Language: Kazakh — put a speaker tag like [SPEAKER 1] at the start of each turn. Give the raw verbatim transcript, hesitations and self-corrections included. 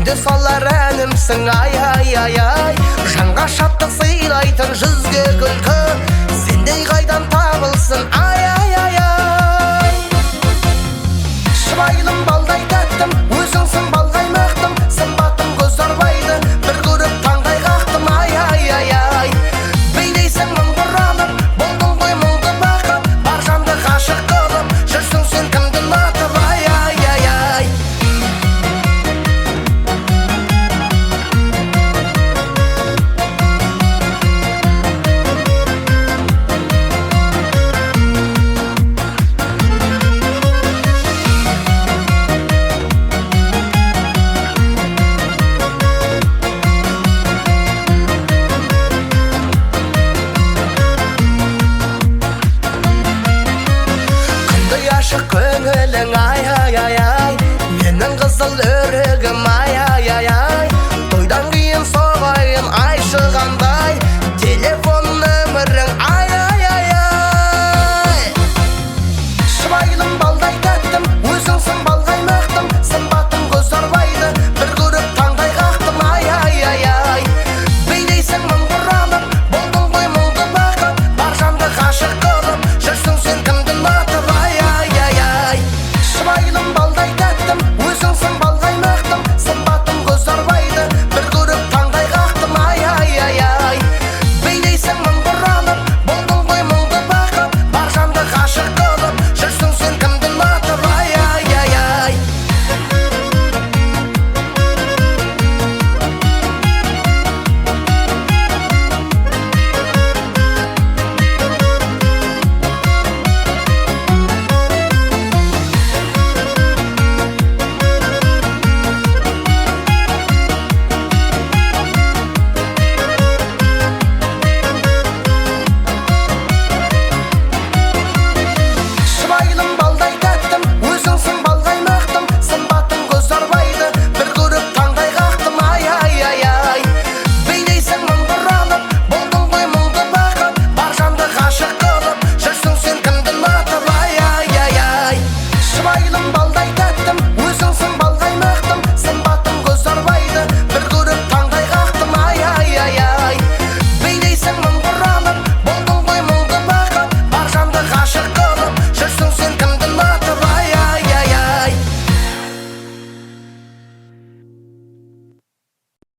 [SPEAKER 1] Күнде салар әнімсің ай-ай-ай-ай, жанға шаттық сыйлайтын жүзге күлкі, сендей қайдан табылсын ай-ай-ай-ай. Шыбайлым балдай тәттім, өзіңсің балғай мақтым, сымбатым көз арбайды, бір көріп таңдай қақтым ай-ай-ай-ай. Бейлейсің мың бұралып, болдың ғой мұңды бақып, бар жанды ғашық қылып, жүрсің сен кімді ұнатып ай-ай-ай-ай. Ашық көңілің ай-ай-ай-ай, менің қызыл өрел